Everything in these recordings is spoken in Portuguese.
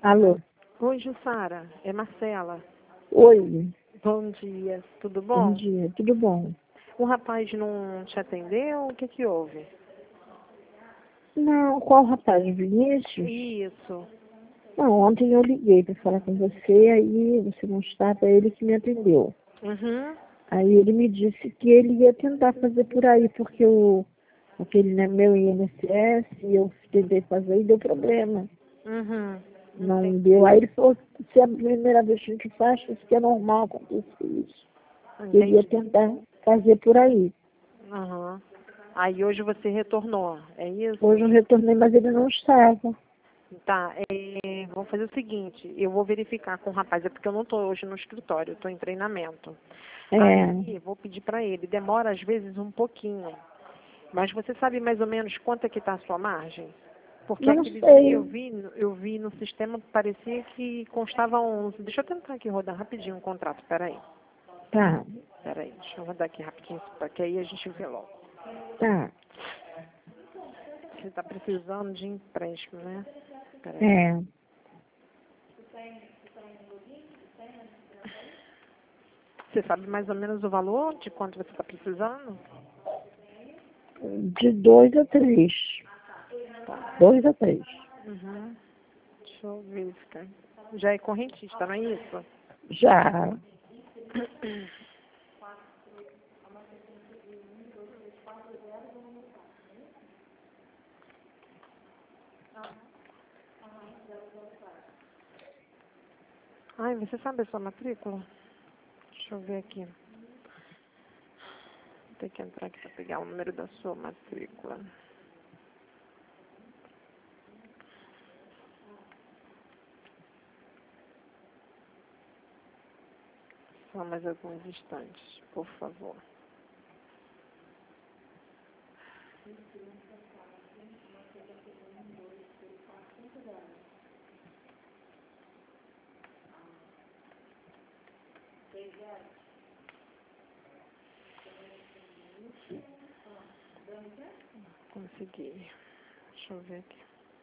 Alô? Oi, Jussara, é Marcela. Oi, Bom dia, tudo bom bom? dia, tudo bom? O rapaz não te atendeu? O que que houve? Não, qual rapaz? Vinícius? Isso. Não, ontem eu liguei para falar com você, aí você não estava, ele que me atendeu. Uhum. Aí ele me disse que ele ia tentar fazer por aí, porque aquele não é meu INSS, e eu tentei fazer e deu problema. Uhum. Não deu. Aí ele falou que se é a primeira vez que a gente faz, isso que é normal acontecer isso. Ele ia Entendi. tentar fazer por aí. Uhum. Aí hoje você retornou, é isso? Hoje eu retornei, mas ele não estava. Tá, vamos fazer o seguinte, eu vou verificar com o rapaz, é porque eu não estou hoje no escritório, eu estou em treinamento. É, Aí vou pedir para ele, demora às vezes um pouquinho, mas você sabe mais ou menos quanto é que está a sua margem? Porque não aquele dia sei. eu vi no sistema, parecia que constava 11. Deixa eu tentar aqui rodar rapidinho o contrato, peraí. Tá, Peraí, deixa eu rodar aqui rapidinho, porque aí a gente vê logo. tá. Você está precisando de empréstimo, né? Peraí. É, Você sabe mais ou menos o valor de quanto você está precisando? de 2 a 3. Tá. 2 a 3. Uhum. Deixa eu verificar. Já é correntista, não é isso? Já. Ai, você sabe a sua matrícula? Deixa eu ver aqui. Tem que entrar aqui para pegar o número da sua matrícula. Só mais alguns instantes, por favor. Consegui. Deixa eu ver aqui.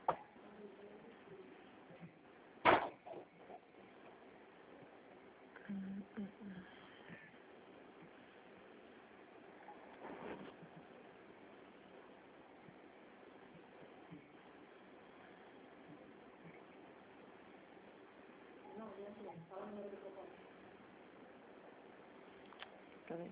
Peraí.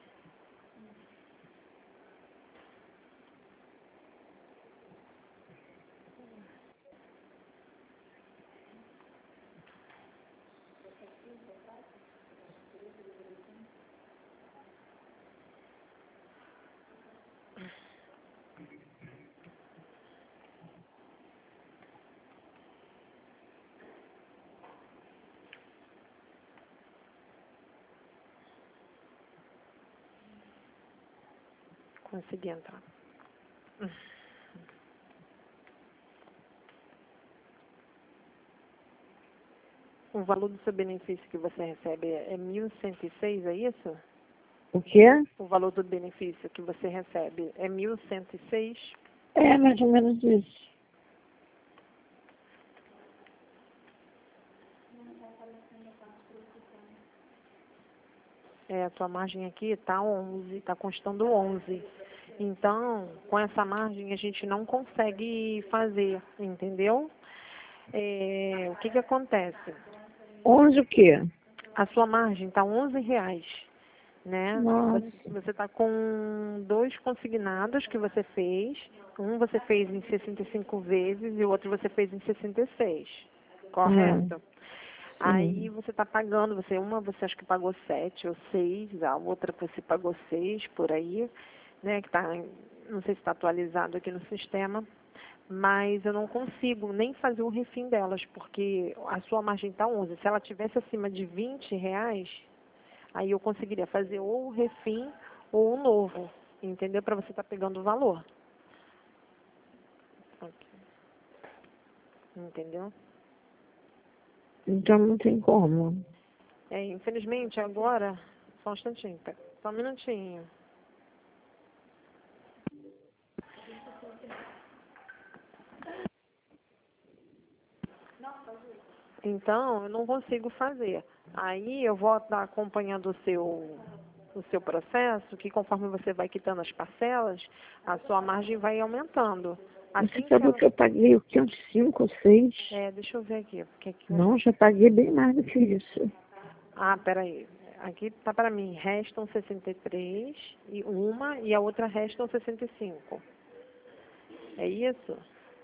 Consegui entrar. O valor do seu benefício que você recebe é 1.106, é isso? O quê? O valor do benefício que você recebe é 1.106? É mais ou menos isso. É, a tua margem aqui está 11, está constando 11. Então, com essa margem a gente não consegue fazer, entendeu? O que que acontece? 11 o quê? A sua margem está R$ 11, né? Nossa. Você está com 2 consignados que você fez. Um você fez em 65 vezes e o outro você fez em 66, É, correto? Aí sim. você está pagando, você acha que pagou 7 ou 6, a outra você pagou 6 por aí, né? Que tá, não sei se está atualizado aqui no sistema, mas eu não consigo nem fazer o refim delas, porque a sua margem está 11. Se ela tivesse acima de R$ 20, aí eu conseguiria fazer ou o refim ou o novo, entendeu? Para você estar pegando o valor. Ok. Entendeu? Então não tem como. Infelizmente agora, só um instantinho, só um minutinho. Então, eu não consigo fazer. Aí eu vou estar acompanhando o seu processo, que conforme você vai quitando as parcelas, a sua margem vai aumentando. Você Assim que sabe ela... que eu paguei o que? Uns 5 ou 6? deixa eu ver aqui. Porque aqui Não, já paguei bem mais do que isso. Ah, peraí. Aqui tá para mim, restam 63, e uma, e a outra restam 65. É isso?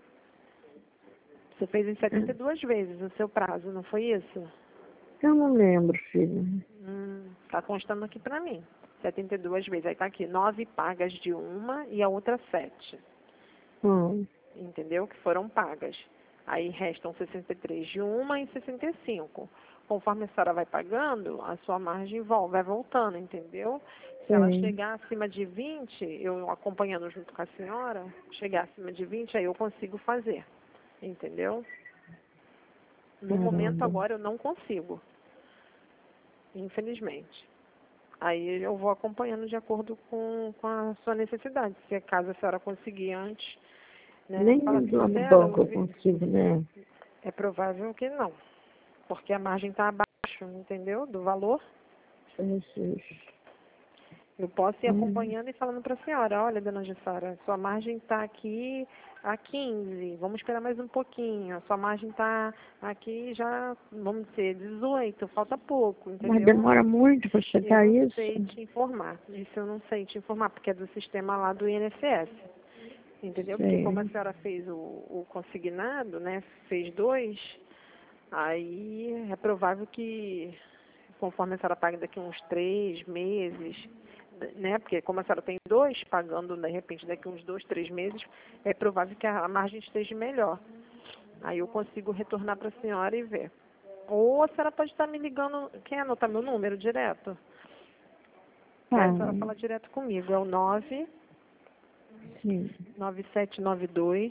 Você fez em 72 vezes o seu prazo, não foi isso? Eu não lembro, filho. Tá constando aqui para mim. 72 vezes. Aí tá aqui, 9 pagas de uma e a outra 7. Entendeu? Que foram pagas. Aí restam 63 de uma e 65. Conforme a senhora vai pagando, a sua margem vai voltando, entendeu? Se ela Sim. chegar acima de 20, eu acompanhando junto com a senhora, chegar acima de 20, aí eu consigo fazer. Entendeu? No momento Caramba. agora eu não consigo. Infelizmente. Aí eu vou acompanhando de acordo com a sua necessidade. Se caso a senhora conseguir antes, né? Nem Fala assim, lá no Vera, banco eu consigo, né? é provável que não. Porque a margem está abaixo, entendeu? Do valor. Jesus. Eu posso ir acompanhando e falando para a senhora, olha, dona Gessara, sua margem está aqui a 15, vamos esperar mais um pouquinho. A sua margem está aqui já, vamos dizer, 18, falta pouco, Mas entendeu? demora muito para Eu chegar não isso? sei te informar. Isso eu não sei te informar, porque é do sistema lá do INSS. Entendeu? Porque como a Sim. senhora fez o consignado, né? Fez 2, aí é provável que, conforme a senhora paga daqui uns 3 meses, né? Porque como a senhora tem 2, pagando de repente daqui uns 2, 3 meses, é provável que a margem esteja melhor. Aí eu consigo retornar para a senhora e ver. Ou a senhora pode estar me ligando, quer anotar meu número direto? Que aí a senhora fala direto comigo, é o 9 Sim. 9792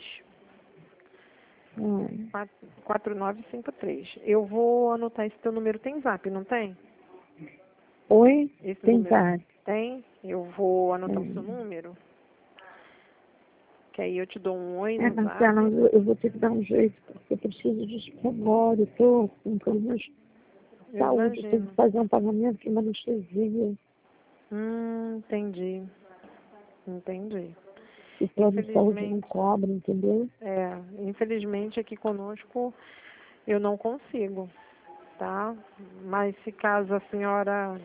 Ah. 4953. Eu vou anotar esse teu número. Tem zap, não tem? Oi? Esse Tem número zap. tem? Eu vou anotar o seu Tem. número. Que aí eu te dou um oi no Marcela, zap. eu vou ter que dar um jeito, porque eu preciso disso agora. Eu estou com problemas de Eu saúde. Eu tenho que imagino. fazer um pagamento de uma anestesia. Entendi. Entendi. O plano de saúde não Infelizmente, cobra, entendeu? infelizmente aqui conosco eu não consigo, tá? Mas se caso a senhora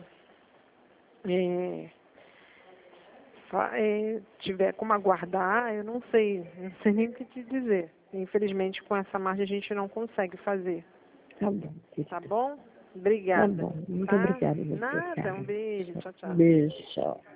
tiver como aguardar, eu não sei nem o que te dizer. Infelizmente, com essa margem a gente não consegue fazer. Tá bom, Tá querida. bom? Tá Obrigada. bom. Muito Tá? obrigada a você, Nada. cara. Um beijo. Tchau, tchau. Beijo, tchau.